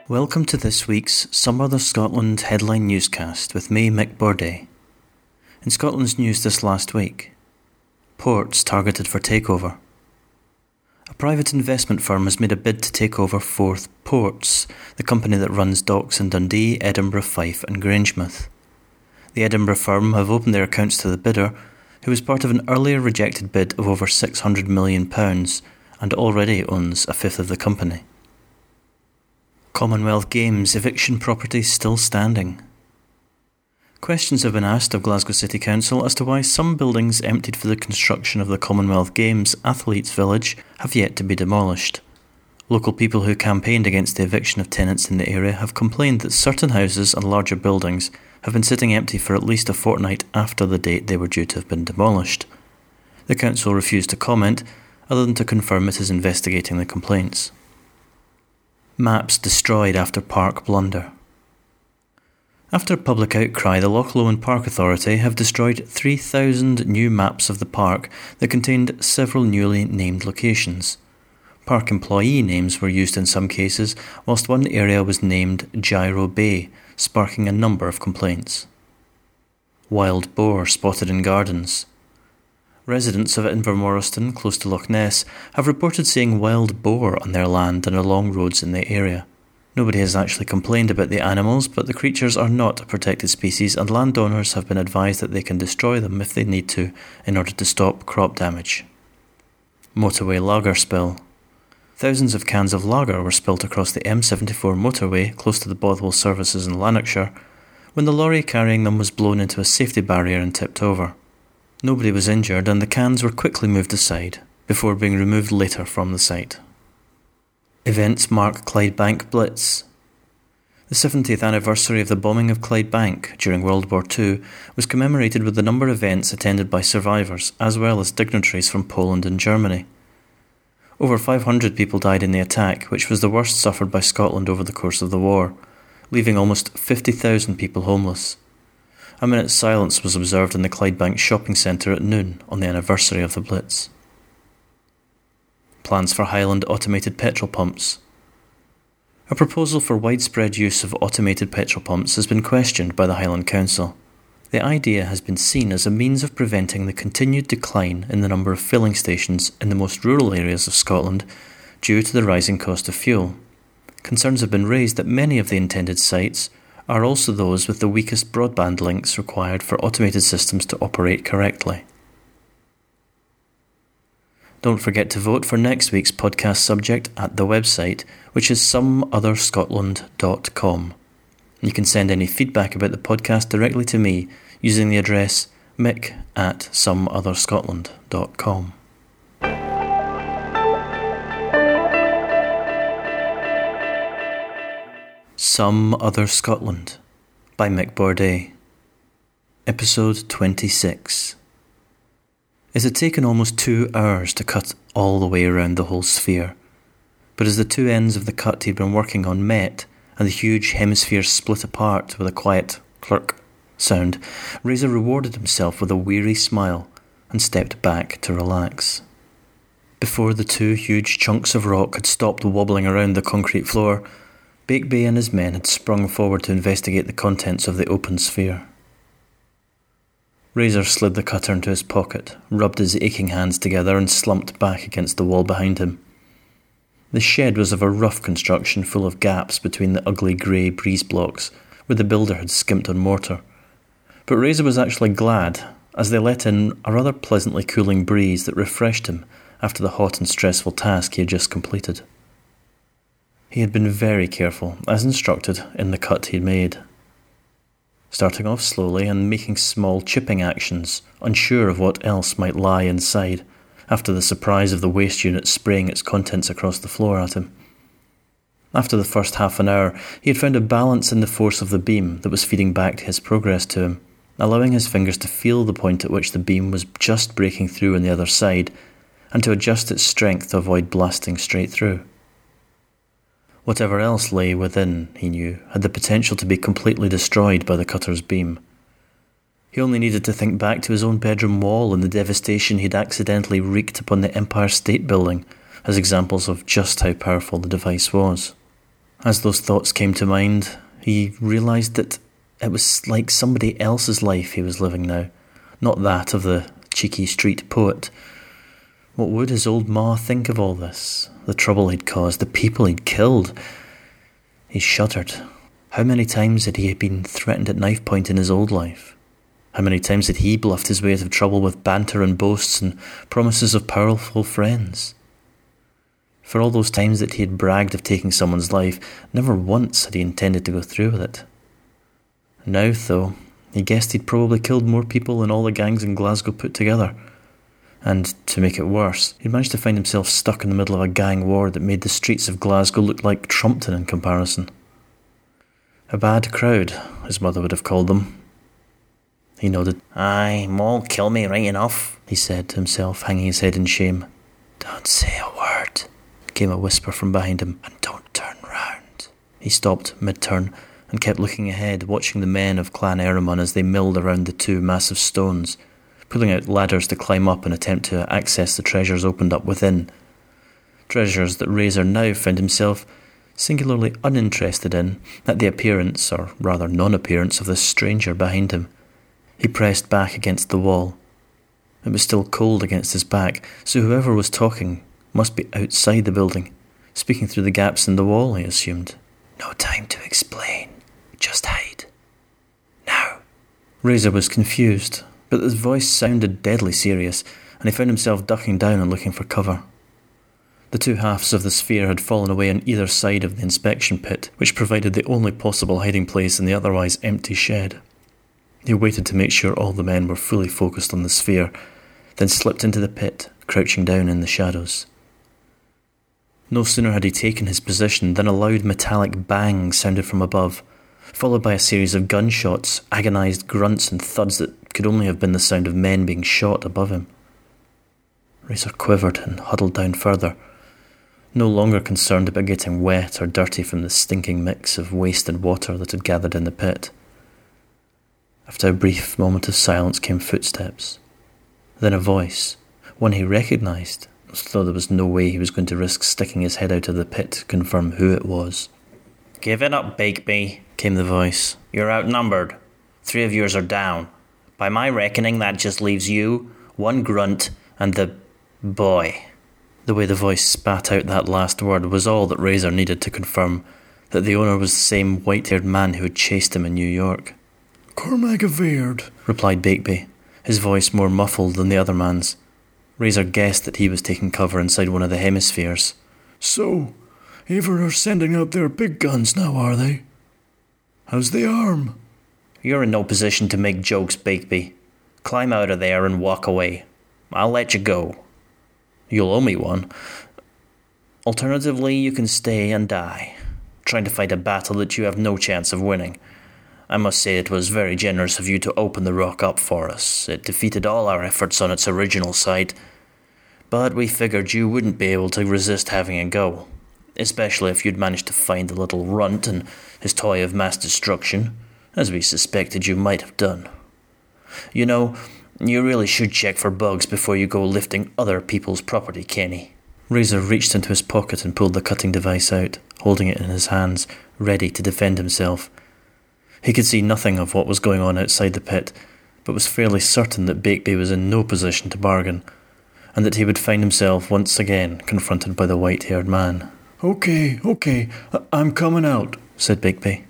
Welcome to this week's Some Other Scotland headline newscast with me, Mick Borday. In Scotland's news this last week, ports targeted for takeover. A private investment firm has made a bid to take over Forth Ports, the company that runs docks in Dundee, Edinburgh, Fife and Grangemouth. The Edinburgh firm have opened their accounts to the bidder, who was part of an earlier rejected bid of over £600 million and already owns a fifth of the company. Commonwealth Games eviction properties still standing. Questions have been asked of Glasgow City Council as to why some buildings emptied for the construction of the Commonwealth Games Athletes Village have yet to be demolished. Local people who campaigned against the eviction of tenants in the area have complained that certain houses and larger buildings have been sitting empty for at least a fortnight after the date they were due to have been demolished. The council refused to comment, other than to confirm it is investigating the complaints. Maps destroyed after park blunder. After public outcry, the Loch Lomond Park Authority have destroyed 3,000 new maps of the park that contained several newly named locations. Park employee names were used in some cases, whilst one area was named Gyro Bay, sparking a number of complaints. Wild boar spotted in gardens. Residents of Invermorriston, close to Loch Ness, have reported seeing wild boar on their land and along roads in the area. Nobody has actually complained about the animals, but the creatures are not a protected species and landowners have been advised that they can destroy them if they need to in order to stop crop damage. Motorway lager spill. Thousands of cans of lager were spilt across the M74 motorway close to the Bothwell services in Lanarkshire when the lorry carrying them was blown into a safety barrier and tipped over. Nobody was injured and the cans were quickly moved aside, before being removed later from the site. Events mark Clydebank Blitz. The 70th anniversary of the bombing of Clydebank during World War II was commemorated with a number of events attended by survivors, as well as dignitaries from Poland and Germany. Over 500 people died in the attack, which was the worst suffered by Scotland over the course of the war, leaving almost 50,000 people homeless. A minute's silence was observed in the Clydebank shopping centre at noon on the anniversary of the Blitz. Plans for Highland automated petrol pumps. A proposal for widespread use of automated petrol pumps has been questioned by the Highland Council. The idea has been seen as a means of preventing the continued decline in the number of filling stations in the most rural areas of Scotland due to the rising cost of fuel. Concerns have been raised that many of the intended sites are also those with the weakest broadband links required for automated systems to operate correctly. Don't forget to vote for next week's podcast subject at the website, which is someotherscotland.com. You can send any feedback about the podcast directly to me using the address mick@someotherscotland.com. Some Other Scotland by Mick Borday. Episode 26. It had taken almost 2 hours to cut all the way around the whole sphere, but as the two ends of the cut he'd been working on met and the huge hemisphere split apart with a quiet clunk sound, Razor rewarded himself with a weary smile and stepped back to relax. Before the two huge chunks of rock had stopped wobbling around the concrete floor, Bakeby and his men had sprung forward to investigate the contents of the open sphere. Razor slid the cutter into his pocket, rubbed his aching hands together and slumped back against the wall behind him. The shed was of a rough construction full of gaps between the ugly grey breeze blocks where the builder had skimped on mortar. But Razor was actually glad, as they let in a rather pleasantly cooling breeze that refreshed him after the hot and stressful task he had just completed. He had been very careful, as instructed, in the cut he had made. Starting off slowly and making small chipping actions, unsure of what else might lie inside, after the surprise of the waste unit spraying its contents across the floor at him. After the first half an hour, he had found a balance in the force of the beam that was feeding back his progress to him, allowing his fingers to feel the point at which the beam was just breaking through on the other side, and to adjust its strength to avoid blasting straight through. Whatever else lay within, he knew, had the potential to be completely destroyed by the cutter's beam. He only needed to think back to his own bedroom wall and the devastation he'd accidentally wreaked upon the Empire State Building as examples of just how powerful the device was. As those thoughts came to mind, he realised that it was like somebody else's life he was living now, not that of the cheeky street poet. What would his old ma think of all this? The trouble he'd caused, the people he'd killed. He shuddered. How many times had he been threatened at knife point in his old life? How many times had he bluffed his way out of trouble with banter and boasts and promises of powerful friends? For all those times that he had bragged of taking someone's life, never once had he intended to go through with it. Now, though, he guessed he'd probably killed more people than all the gangs in Glasgow put together. And, to make it worse, he'd managed to find himself stuck in the middle of a gang war that made the streets of Glasgow look like Trumpton in comparison. A bad crowd, his mother would have called them. He nodded. "Aye, Moll kill me right enough," he said to himself, hanging his head in shame. "Don't say a word," came a whisper from behind him, "and don't turn round." He stopped mid-turn and kept looking ahead, watching the men of Clan Erimon as they milled around the two massive stones, pulling out ladders to climb up and attempt to access the treasures opened up within. Treasures that Razor now found himself singularly uninterested in at the appearance, or rather non-appearance, of this stranger behind him. He pressed back against the wall. It was still cold against his back, so whoever was talking must be outside the building, speaking through the gaps in the wall, he assumed. "No time to explain. Just hide. Now." Razor was confused, but his voice sounded deadly serious, and he found himself ducking down and looking for cover. The two halves of the sphere had fallen away on either side of the inspection pit, which provided the only possible hiding place in the otherwise empty shed. He waited to make sure all the men were fully focused on the sphere, then slipped into the pit, crouching down in the shadows. No sooner had he taken his position than a loud metallic bang sounded from above, followed by a series of gunshots, agonised grunts and thuds that could only have been the sound of men being shot above him. Razor quivered and huddled down further, no longer concerned about getting wet or dirty from the stinking mix of wasted water that had gathered in the pit. After a brief moment of silence came footsteps, then a voice, one he recognised, as though there was no way he was going to risk sticking his head out of the pit to confirm who it was. "Give it up, Begbie," came the voice. "You're outnumbered. 3 of yours are down. By my reckoning, that just leaves you, one grunt, and the boy." The way the voice spat out that last word was all that Razor needed to confirm that the owner was the same white-haired man who had chased him in New York. "Cormac Avard," replied Begbie, his voice more muffled than the other man's. Razor guessed that he was taking cover inside one of the hemispheres. "So, Avard are sending out their big guns now, are they? How's the arm?" "You're in no position to make jokes, Begbie. Climb out of there and walk away. I'll let you go. You'll owe me one. Alternatively, you can stay and die, trying to fight a battle that you have no chance of winning. I must say it was very generous of you to open the rock up for us. It defeated all our efforts on its original site. But we figured you wouldn't be able to resist having a go, especially if you'd managed to find the little runt and his toy of mass destruction, as we suspected you might have done. You know, you really should check for bugs before you go lifting other people's property, Kenny." Razor reached into his pocket and pulled the cutting device out, holding it in his hands, ready to defend himself. He could see nothing of what was going on outside the pit, but was fairly certain that Begbie was in no position to bargain, and that he would find himself once again confronted by the white-haired man. Okay, I'm coming out," said Begbie.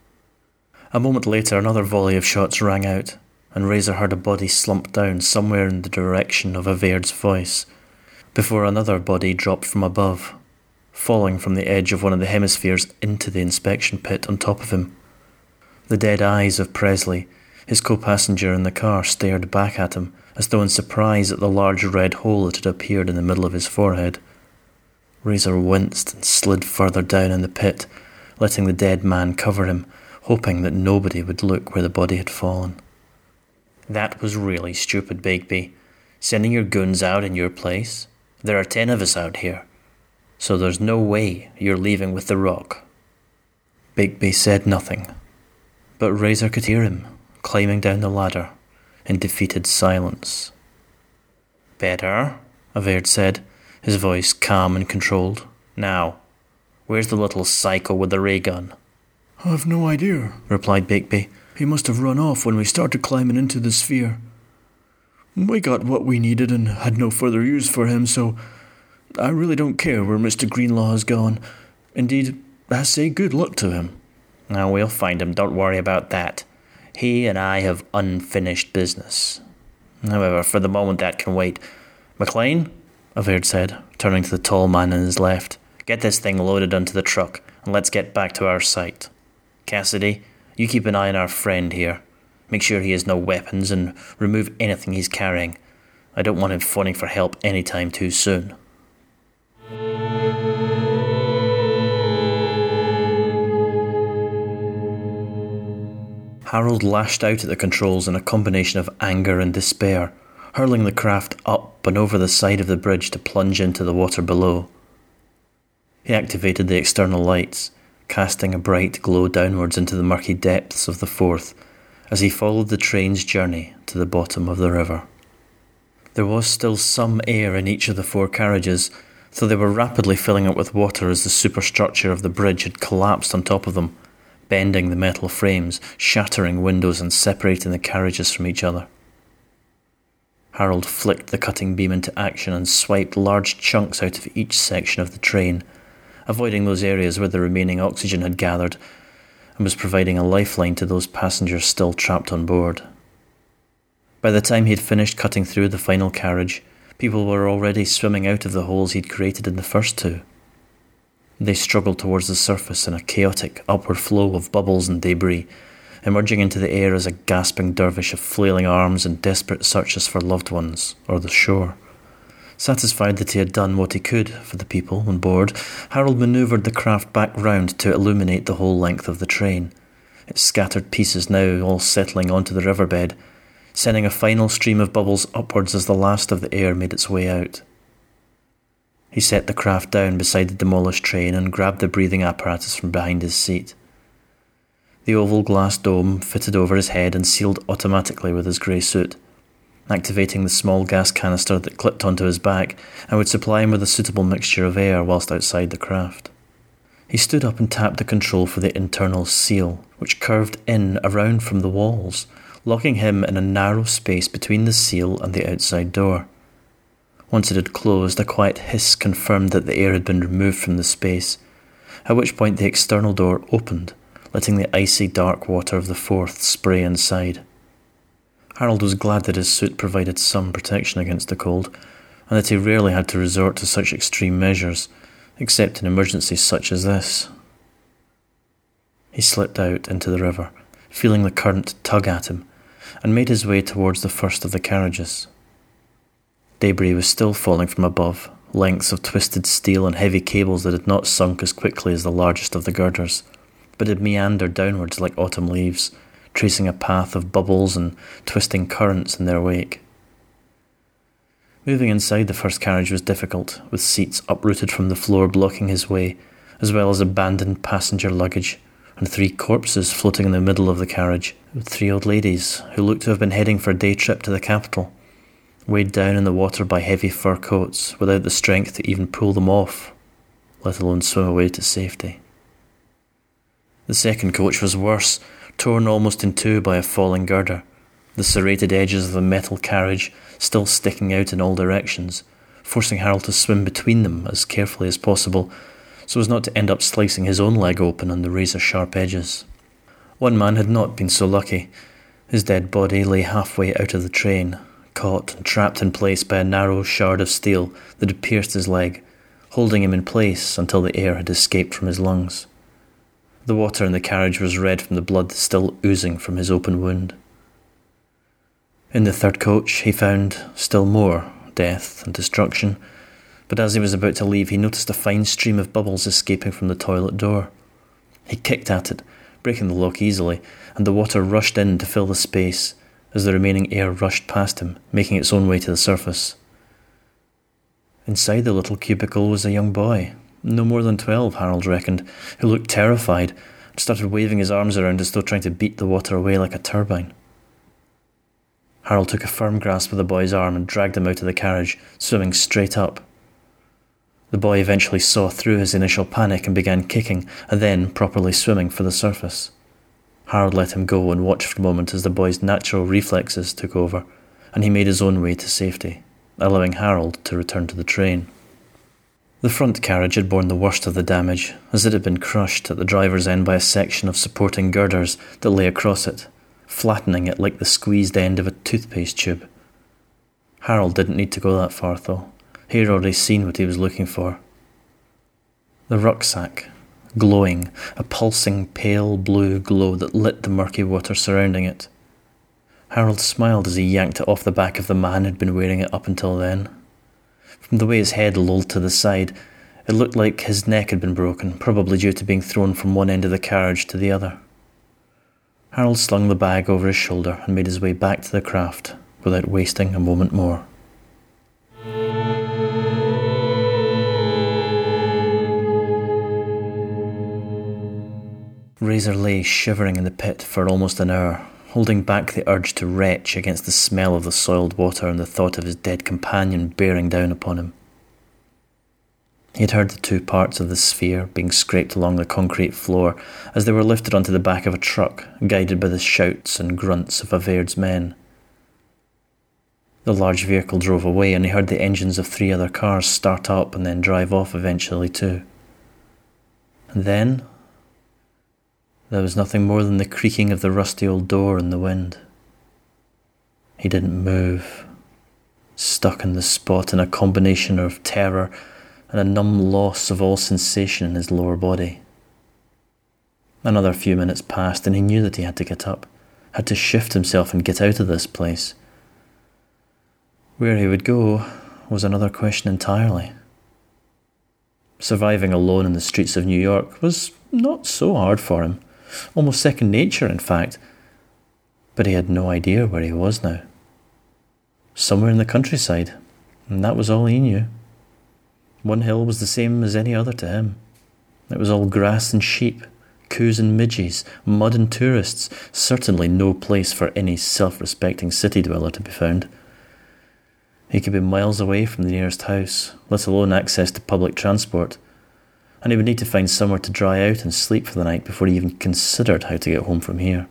A moment later, another volley of shots rang out, and Razor heard a body slump down somewhere in the direction of Avard's voice, before another body dropped from above, falling from the edge of one of the hemispheres into the inspection pit on top of him. The dead eyes of Presley, his co-passenger in the car, stared back at him, as though in surprise at the large red hole that had appeared in the middle of his forehead. Razor winced and slid further down in the pit, letting the dead man cover him, hoping that nobody would look where the body had fallen. "That was really stupid, Begbie. Sending your goons out in your place. There are 10 of us out here, so there's no way you're leaving with the rock." Begbie said nothing, but Razor could hear him, climbing down the ladder, in defeated silence. "Better," Avard said, his voice calm and controlled. "Now, Where's the little psycho with the ray gun? I've no idea, replied Bakeby. He must have run off when we started climbing into the sphere. We got what we needed and had no further use for him, so I really don't care where Mr. Greenlaw has gone. Indeed, I say good luck to him. Now we'll find him, don't worry about that. He and I have unfinished business. However, for the moment that can wait. McLean, Averd said, turning to the tall man on his left, get this thing loaded onto the truck and let's get back to our site. Cassidy, you keep an eye on our friend here. Make sure he has no weapons and remove anything he's carrying. I don't want him phoning for help anytime too soon. Harold lashed out at the controls in a combination of anger and despair, hurling the craft up and over the side of the bridge to plunge into the water below. He activated the external lights, casting a bright glow downwards into the murky depths of the Forth as he followed the train's journey to the bottom of the river. There was still some air in each of the 4 carriages, though they were rapidly filling up with water as the superstructure of the bridge had collapsed on top of them, bending the metal frames, shattering windows and separating the carriages from each other. Harold flicked the cutting beam into action and swiped large chunks out of each section of the train, avoiding those areas where the remaining oxygen had gathered, and was providing a lifeline to those passengers still trapped on board. By the time he had finished cutting through the final carriage, people were already swimming out of the holes he'd created in the first 2. They struggled towards the surface in a chaotic upward flow of bubbles and debris, emerging into the air as a gasping dervish of flailing arms and desperate searches for loved ones or the shore. Satisfied that he had done what he could for the people on board, Harold manoeuvred the craft back round to illuminate the whole length of the train, its scattered pieces now all settling onto the riverbed, sending a final stream of bubbles upwards as the last of the air made its way out. He set the craft down beside the demolished train and grabbed the breathing apparatus from behind his seat. The oval glass dome fitted over his head and sealed automatically with his grey suit, activating the small gas canister that clipped onto his back and would supply him with a suitable mixture of air whilst outside the craft. He stood up and tapped the control for the internal seal, which curved in around from the walls, locking him in a narrow space between the seal and the outside door. Once it had closed, a quiet hiss confirmed that the air had been removed from the space, at which point the external door opened, letting the icy dark water of the Forth spray inside. Harold was glad that his suit provided some protection against the cold, and that he rarely had to resort to such extreme measures, except in emergencies such as this. He slipped out into the river, feeling the current tug at him, and made his way towards the first of the carriages. Debris was still falling from above, lengths of twisted steel and heavy cables that had not sunk as quickly as the largest of the girders, but had meandered downwards like autumn leaves, tracing a path of bubbles and twisting currents in their wake. Moving inside the first carriage was difficult, with seats uprooted from the floor blocking his way, as well as abandoned passenger luggage, and 3 corpses floating in the middle of the carriage, with 3 old ladies who looked to have been heading for a day trip to the capital, weighed down in the water by heavy fur coats, without the strength to even pull them off, let alone swim away to safety. The second coach was worse, torn almost in 2 by a falling girder, the serrated edges of the metal carriage still sticking out in all directions, forcing Harold to swim between them as carefully as possible, so as not to end up slicing his own leg open on the razor-sharp edges. One man had not been so lucky. His dead body lay halfway out of the train, caught and trapped in place by a narrow shard of steel that had pierced his leg, holding him in place until the air had escaped from his lungs. The water in the carriage was red from the blood still oozing from his open wound. In the third coach he found still more death and destruction, but as he was about to leave he noticed a fine stream of bubbles escaping from the toilet door. He kicked at it, breaking the lock easily, and the water rushed in to fill the space as the remaining air rushed past him, making its own way to the surface. Inside the little cubicle was a young boy, no more than 12, Harold reckoned, who looked terrified and started waving his arms around as though trying to beat the water away like a turbine. Harold took a firm grasp of the boy's arm and dragged him out of the carriage, swimming straight up. The boy eventually saw through his initial panic and began kicking, and then properly swimming for the surface. Harold let him go and watched for a moment as the boy's natural reflexes took over, and he made his own way to safety, allowing Harold to return to the train. The front carriage had borne the worst of the damage, as it had been crushed at the driver's end by a section of supporting girders that lay across it, flattening it like the squeezed end of a toothpaste tube. Harold didn't need to go that far, though. He had already seen what he was looking for. The rucksack, glowing, a pulsing pale blue glow that lit the murky water surrounding it. Harold smiled as he yanked it off the back of the man who'd been wearing it up until then. From the way his head lolled to the side, it looked like his neck had been broken, probably due to being thrown from one end of the carriage to the other. Harold slung the bag over his shoulder and made his way back to the craft without wasting a moment more. Razor lay shivering in the pit for almost an hour, holding back the urge to retch against the smell of the soiled water and the thought of his dead companion bearing down upon him. He had heard the two parts of the sphere being scraped along the concrete floor as they were lifted onto the back of a truck, guided by the shouts and grunts of Avaird's men. The large vehicle drove away, and he heard the engines of 3 other cars start up and then drive off eventually too. And then there was nothing more than the creaking of the rusty old door in the wind. He didn't move, stuck in the spot in a combination of terror and a numb loss of all sensation in his lower body. Another few minutes passed, and he knew that he had to get up, had to shift himself and get out of this place. Where he would go was another question entirely. Surviving alone in the streets of New York was not so hard for him, almost second nature, in fact, but he had no idea where he was now. Somewhere in the countryside, and that was all he knew. One hill was the same as any other to him. It was all grass and sheep, coos and midges, mud and tourists, certainly no place for any self-respecting city dweller to be found. He could be miles away from the nearest house, let alone access to public transport, and he would need to find somewhere to dry out and sleep for the night before he even considered how to get home from here.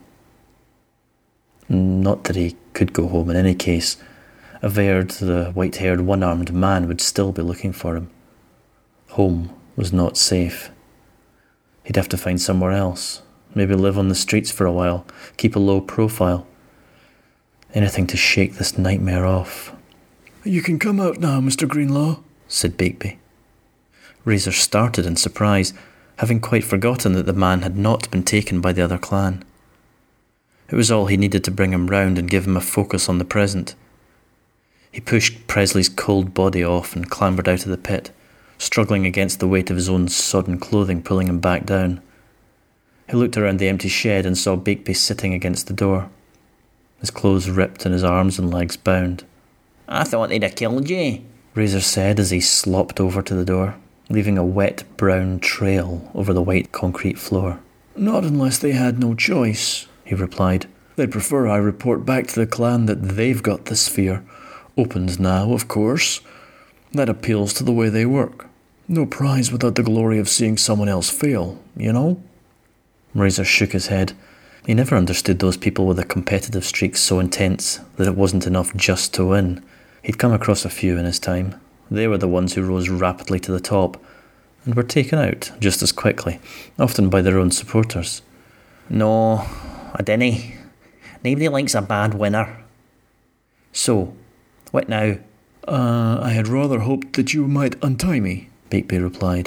Not that he could go home in any case. Avaird, the white-haired, one-armed man, would still be looking for him. Home was not safe. He'd have to find somewhere else, maybe live on the streets for a while, keep a low profile. Anything to shake this nightmare off. "You can come out now, Mr. Greenlaw," said Begbie. Razor started in surprise, having quite forgotten that the man had not been taken by the other clan. It was all he needed to bring him round and give him a focus on the present. He pushed Presley's cold body off and clambered out of the pit, struggling against the weight of his own sodden clothing pulling him back down. He looked around the empty shed and saw Begbie sitting against the door, his clothes ripped and his arms and legs bound. "I thought they'd have killed you," Razor said as he slopped over to the door, leaving a wet brown trail over the white concrete floor. "Not unless they had no choice," he replied. "They'd prefer I report back to the clan that they've got the sphere. Opened now, of course. That appeals to the way they work. No prize without the glory of seeing someone else fail, you know?" Razor shook his head. He never understood those people with a competitive streak so intense that it wasn't enough just to win. He'd come across a few in his time. They were the ones who rose rapidly to the top and were taken out just as quickly, often by their own supporters. "No, I dinna. Nobody likes a bad winner." "So, what now?" I had rather hoped that you might untie me," Begbie replied.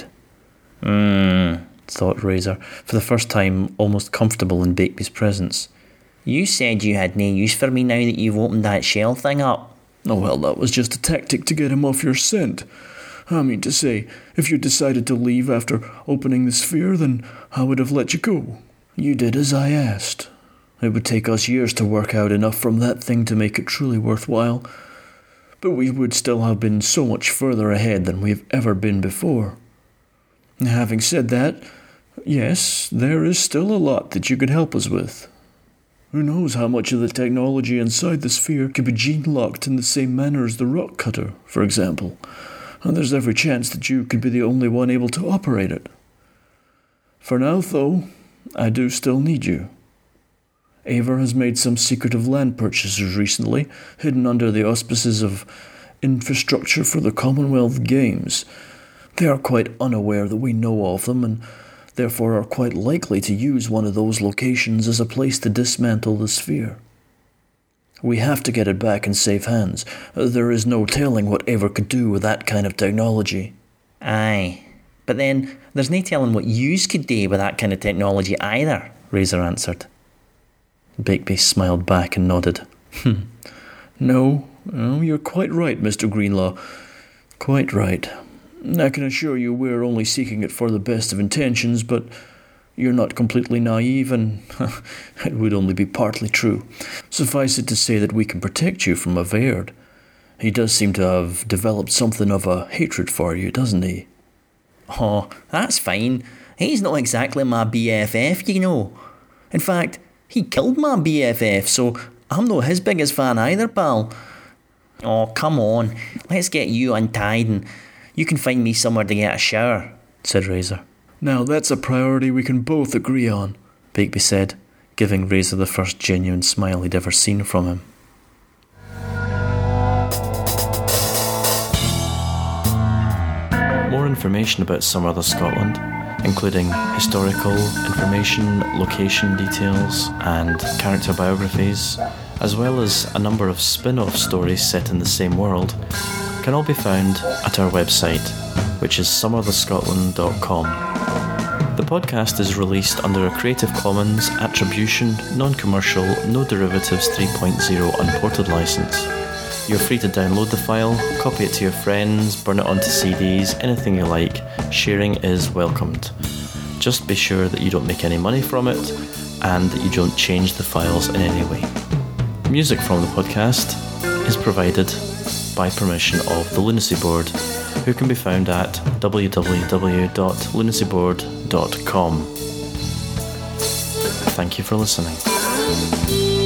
Thought Razor, for the first time almost comfortable in Begbie's presence. "You said you had no use for me now that you've opened that shell thing up." "Oh, well, that was just a tactic to get him off your scent. I mean to say, if you decided to leave after opening the sphere, then I would have let you go. You did as I asked. It would take us years to work out enough from that thing to make it truly worthwhile, but we would still have been so much further ahead than we've ever been before. Having said that, yes, there is still a lot that you could help us with. Who knows how much of the technology inside the sphere could be gene-locked in the same manner as the rock cutter, for example. and there's every chance that you could be the only one able to operate it. For now, though, I do still need you. Aver has made some secretive land purchases recently, hidden under the auspices of Infrastructure for the Commonwealth Games. They are quite unaware that we know of them, and therefore are quite likely to use one of those locations as a place to dismantle the sphere. We have to get it back in safe hands. There is no telling what Aver could do with that kind of technology. Aye, but then there's no telling what yous could do with that kind of technology either, Razor answered. Bakeby smiled back and nodded. No, you're quite right, Mr. Greenlaw. Quite right. I can assure you we're only seeking it for the best of intentions, but you're not completely naive, and it would only be partly true. Suffice it to say that we can protect you from Averd. He does seem to have developed something of a hatred for you, doesn't he? Oh, that's fine. He's not exactly my BFF, you know. In fact, he killed my BFF, so I'm not his biggest fan either, pal. Oh, come on. Let's get you untied and you can find me somewhere to get a shower, said Razor. Now that's a priority we can both agree on, Bakeby said, giving Razor the first genuine smile he'd ever seen from him. More information about Somewhere Scotland, including historical information, location details, and character biographies, as well as a number of spin-off stories set in the same world, can all be found at our website, which is somewherthescotland.com. The podcast is released under a Creative Commons Attribution, Non-Commercial, No Derivatives 3.0 Unported license. You're free to download the file, copy it to your friends, burn it onto CDs, anything you like. Sharing is welcomed. Just be sure that you don't make any money from it, and that you don't change the files in any way. Music from the podcast is provided by permission of the Lunacy Board, who can be found at www.lunacyboard.com. Thank you for listening.